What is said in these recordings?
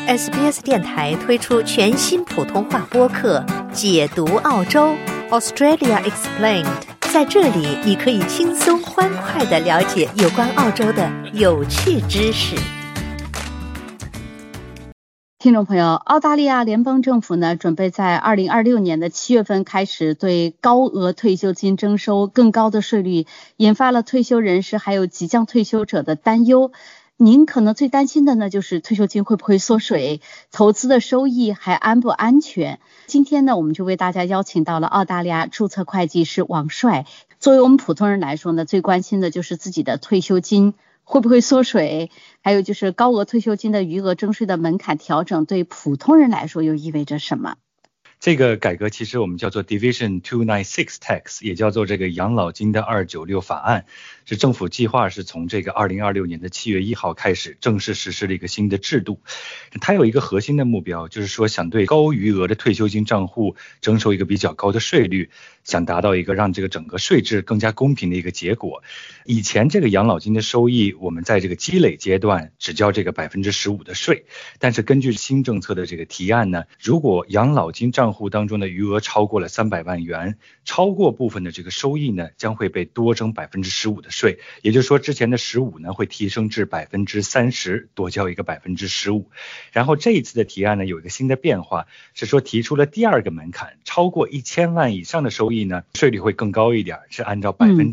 SBS 电台推出全新普通话播客《解读澳洲 Australia Explained》，在这里你可以轻松欢快地了解有关澳洲的有趣知识。 听众朋友，澳大利亚联邦政府呢，准备在2026年的7月份开始对高额退休金征收更高的税率，引发了退休人士还有即将退休者的担忧。您可能最担心的呢，就是退休金会不会缩水，投资的收益还安不安全。今天呢，我们就为大家邀请到了澳大利亚注册会计师王帅。作为我们普通人来说呢，最关心的就是自己的退休金会不会缩水，还有就是高额退休金的余额征税的门槛调整对普通人来说又意味着什么？ 这个改革其实我们叫做 Division 296 Tax， 也叫做这个养老金的296法案，是政府计划是从这个2026年的7月1号开始正式实施了一个新的制度。它有一个核心的目标，就是说想对高余额的退休金账户征收一个比较高的税率，想达到一个让这个整个税制更加公平的一个结果。以前这个养老金的收益，我们在这个积累阶段只交这个 15% 的税，但是根据新政策的这个提案呢，如果养老金账户当中的余额超过了300万元，超过部分的这个收益呢，将会被多征 15% 的税，也就是说之前的15%呢会提升至 30%， 多交一个 15%。然后这一次的提案呢有一个新的变化，是说提出了第二个门槛，超过1000万以上的收益呢，税率会更高一点，是按照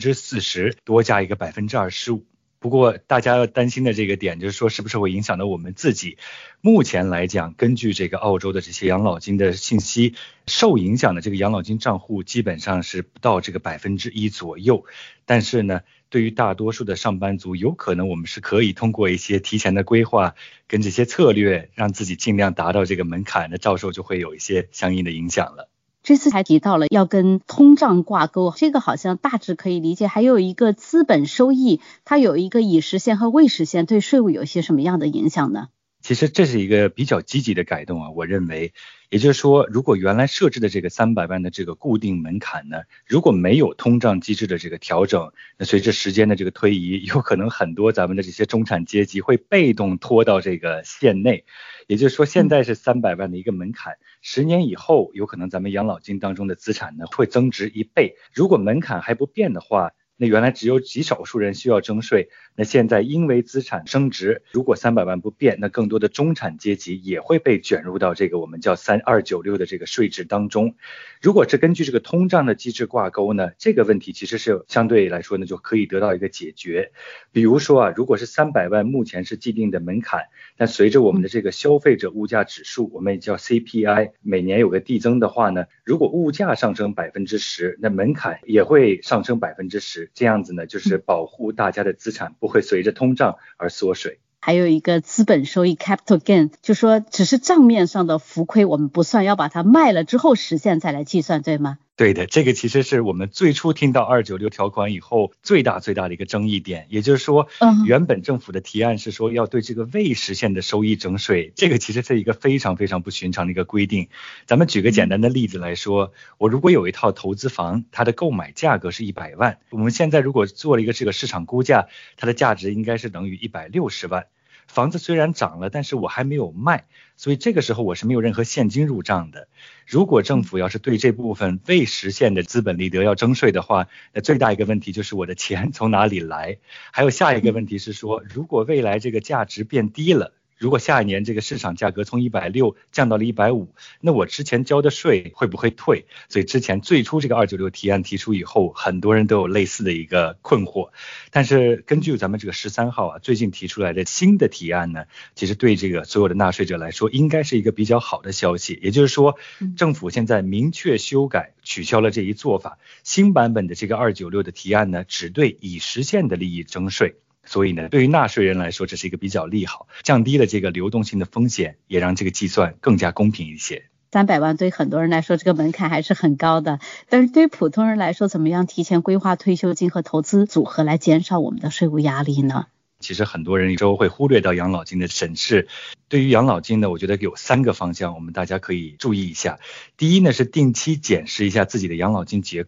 40%， 多加一个 25%。不过大家要担心的这个点就是说，是不是会影响到我们自己？目前来讲，根据这个澳洲的这些养老金的信息，受影响的这个养老金账户基本上是不到这个 1% 左右。但是呢，对于大多数的上班族，有可能我们是可以通过一些提前的规划跟这些策略，让自己尽量达到这个门槛，那到时候就会有一些相应的影响了。 这次还提到了要跟通胀挂钩，这个好像大致可以理解。还有一个资本收益，它有一个已实现和未实现，对税务有一些什么样的影响呢？ 其实这是一个比较积极的改动啊，我认为。也就是说，如果原来设置的这个300万的这个固定门槛呢，如果没有通胀机制的这个调整，那随着时间的这个推移，有可能很多咱们的这些中产阶级会被动拖到这个线内。也就是说，现在是300万的一个门槛，10年以后，有可能咱们养老金当中的资产呢会增值1倍。如果门槛还不变的话，那原来只有极少数人需要征税，那现在因为资产升值，如果300万不变，那更多的中产阶级也会被卷入到这个我们叫3296的这个税制当中。如果是根据这个通胀的机制挂钩呢，这个问题其实是相对来说呢就可以得到一个解决。比如说啊，如果是300万目前是既定的门槛，但随着我们的这个消费者物价指数，我们也叫 CPI， 每年有个递增的话呢，如果物价上升 10%， 那门槛也会上升 10%， 这样子呢就是保护大家的资产不会随着通胀而缩水。 还有一个资本收益 capital gain， 就说只是账面上的浮亏我们不算，要把它卖了之后实现再来计算，对吗？ 对的，这个其实是我们最初听到296条款以后最大的一个争议点。也就是说，原本政府的提案是说要对这个未实现的收益征税，这个其实是一个非常非常不寻常的一个规定。咱们举个简单的例子来说，我如果有一套投资房，它的购买价格是100万，我们现在如果做了一个这个市场估价，它的价值应该是等于160万。房子虽然涨了，但是我还没有卖，所以这个时候我是没有任何现金入账的。如果政府要是对这部分未实现的资本利得要征税的话，那最大一个问题就是我的钱从哪里来。还有下一个问题是说，如果未来这个价值变低了，如果下一年这个市场价格从160降到了150，那我之前交的税会不会退？所以之前最初这个296提案提出以后，很多人都有类似的一个困惑。但是根据咱们这个13号啊最近提出来的新的提案呢，其实对这个所有的纳税者来说应该是一个比较好的消息。也就是说，政府现在明确修改取消了这一做法，新版本的这个296的提案呢，只对已实现的利益征税。所以呢，对于纳税人来说，这是一个比较利好，降低了这个流动性的风险，也让这个计算更加公平一些。 300万对很多人来说这个门槛还是很高的，但是对于普通人来说，怎么样提前规划退休金和投资组合来减少我们的税务压力呢？ 其实很多人有时候会忽略到养老金的审视。对于养老金呢，我觉得有3个方向，我们大家可以注意一下。第一呢，是定期检视一下自己的养老金结构。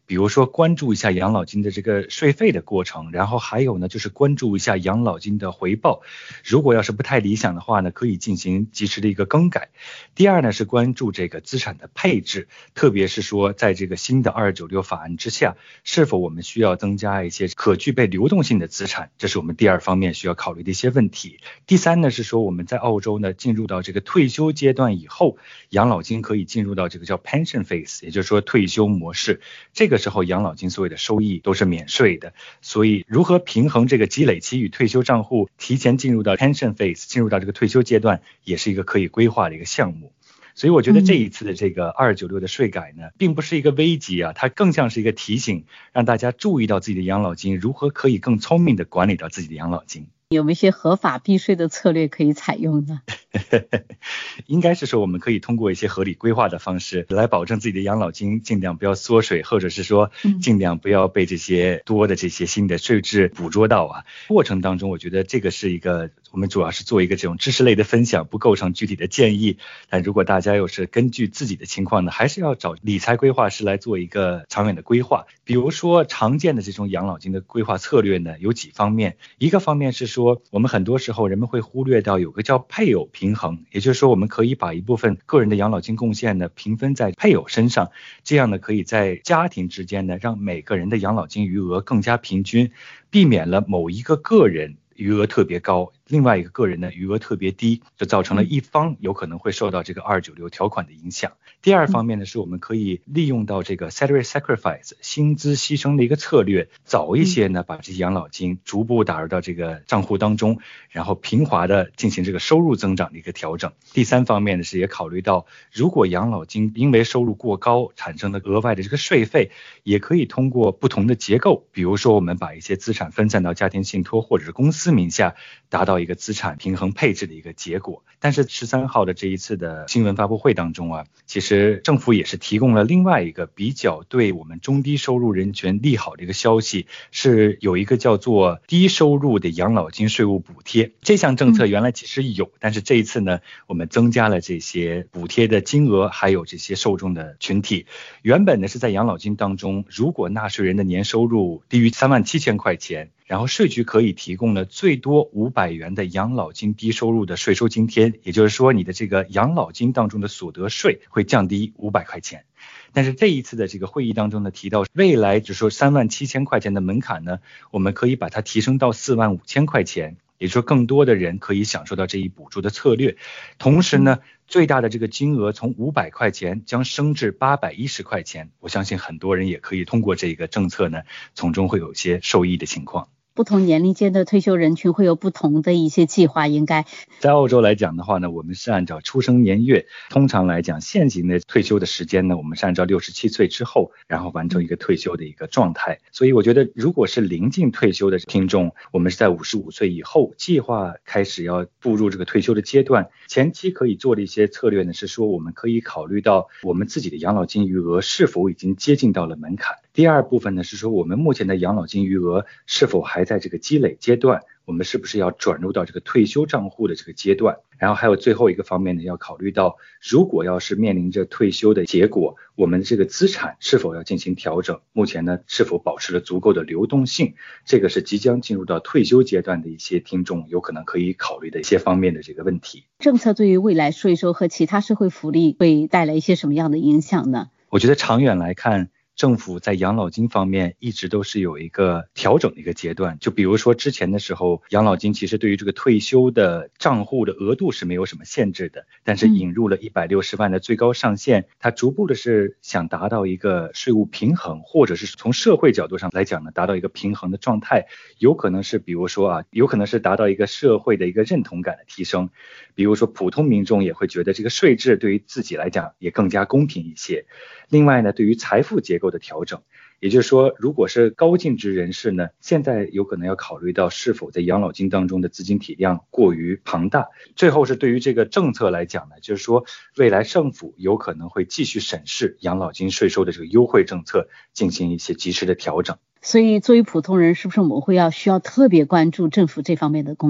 比如说关注一下养老金的这个税费的过程，然后还有呢就是关注一下养老金的回报，如果要是不太理想的话呢，可以进行及时的一个更改。第二呢是关注这个资产的配置，特别是说在这个新的2296法案之下，是否我们需要增加一些可具备流动性的资产，这是我们第二方面需要考虑的一些问题。第三呢是说我们在澳洲呢进入到这个退休阶段以后，养老金可以进入到这个叫 pension phase， 也就是说退休模式，这个时候养老金所有的收益都是免税的，所以如何平衡这个积累期与退休账户提前进入到 pension phase， 进入到这个退休阶段，也是一个可以规划的一个项目。所以我觉得这一次的这个2296的税改呢，并不是一个危机啊，它更像是一个提醒，让大家注意到自己的养老金如何可以更聪明的管理到自己的养老金。 有没有一些合法避税的策略可以采用呢？ 应该是说我们可以通过一些合理规划的方式来保证自己的养老金尽量不要缩水，或者是说尽量不要被这些多的这些新的税制捕捉到啊。过程当中我觉得这个是一个我们主要是做一个这种知识类的分享，不构成具体的建议，但如果大家又是根据自己的情况呢，还是要找理财规划师来做一个长远的规划。比如说常见的这种养老金的规划策略呢有几方面，一个方面是说我们很多时候人们会忽略到有个叫配偶平衡，也就是说我们可以把一部分个人的养老金贡献呢平分在配偶身上，这样呢可以在家庭之间呢让每个人的养老金余额更加平均，避免了某一个个人余额特别高，另外一个个人呢余额特别低，就造成了一方有可能会受到这个296条款的影响。第二方面呢是我们可以利用到这个 salary sacrifice 薪资牺牲的一个策略，早一些呢把这些养老金逐步打入到这个账户当中，然后平滑的进行这个收入增长的一个调整。第三方面呢是也考虑到如果养老金因为收入过高产生的额外的这个税费，也可以通过不同的结构，比如说我们把一些资产分散到家庭信托或者是公司名下，达到一个资产平衡配置的一个结果。但是13号的这一次的新闻发布会当中啊，其实政府也是提供了另外一个比较对我们中低收入人群利好的一个消息，是有一个叫做低收入的养老金税务补贴。这项政策原来其实有，但是这一次呢我们增加了这些补贴的金额还有这些受众的群体。原本呢是在养老金当中，如果纳税人的年收入低于37000块钱，然后税局可以提供了最多500元的养老金低收入的税收津贴，也就是说你的这个养老金当中的所得税会降低500块钱。但是这一次的这个会议当中呢提到，未来只说37000块钱的门槛呢，我们可以把它提升到45000块钱，也就是说更多的人可以享受到这一补助的策略。同时呢最大的这个金额从500块钱将升至810块钱，我相信很多人也可以通过这个政策呢从中会有一些受益的情况。 不同年龄间的退休人群会有不同的一些计划，应该在澳洲来讲的话呢，我们是按照出生年月，通常来讲现行的退休的时间呢，我们是按照67岁之后然后完成一个退休的一个状态。所以我觉得如果是临近退休的听众，我们是在55岁以后计划开始要步入这个退休的阶段，前期可以做的一些策略呢是说我们可以考虑到我们自己的养老金余额是否已经接近到了门槛。第二部分呢是说我们目前的养老金余额是否还在这个积累阶段，我们是不是要转入到这个退休账户的这个阶段。然后还有最后一个方面呢，要考虑到如果要是面临着退休的结果，我们这个资产是否要进行调整，目前呢是否保持了足够的流动性，这个是即将进入到退休阶段的一些听众有可能可以考虑的一些方面的这个问题。 政策对于未来税收和其他社会福利会带来一些什么样的影响呢？ 我觉得长远来看，政府在养老金方面一直都是有一个调整的一个阶段。就比如说之前的时候，养老金其实对于这个退休的账户的额度是没有什么限制的，但是引入了160万的最高上限，它逐步的是想达到一个税务平衡，或者是从社会角度上来讲呢，达到一个平衡的状态。有可能是比如说啊，有可能是达到一个社会的一个认同感的提升，比如说普通民众也会觉得这个税制对于自己来讲也更加公平一些。另外呢，对于财富结构的调整，也就是说如果是高净值人士呢，现在有可能要考虑到是否在养老金当中的资金体量过于庞大。最后是对于这个政策来讲呢，就是说未来政府有可能会继续审视养老金税收的这个优惠政策，进行一些及时的调整。 所以作为普通人，是不是我们需要特别关注政府这方面的公告？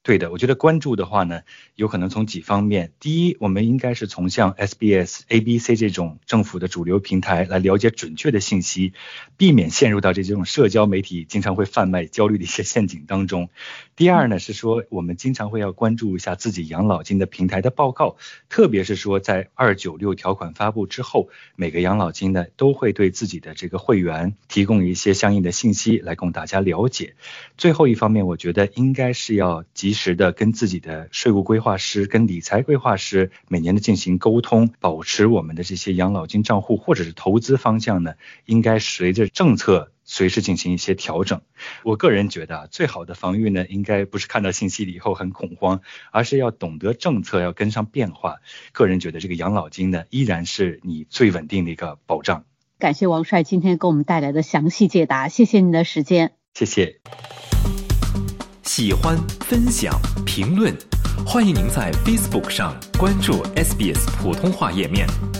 对的，我觉得关注的话呢，有可能从几方面。第一，我们应该是从像 SBS、ABC 这种政府的主流平台来了解准确的信息，避免陷入到这种社交媒体经常会贩卖焦虑的一些陷阱当中。第二呢，是说我们经常会要关注一下自己养老金的平台的报告，特别是说在296条款发布之后，每个养老金呢都会对自己的这个会员提供一些相应的信息来供大家了解。最后一方面，我觉得应该是要及时的跟自己的税务规划师、跟理财规划师每年的进行沟通，保持我们的这些养老金账户或者是投资方向呢，应该随着政策随时进行一些调整。我个人觉得最好的防御呢，应该不是看到信息以后很恐慌，而是要懂得政策要跟上变化。个人觉得这个养老金呢，依然是你最稳定的一个保障。 感谢王帅今天给我们带来的详细解答，谢谢你的时间。 谢谢。 喜欢、分享、评论，欢迎您在 Facebook 上关注 SBS 普通话页面。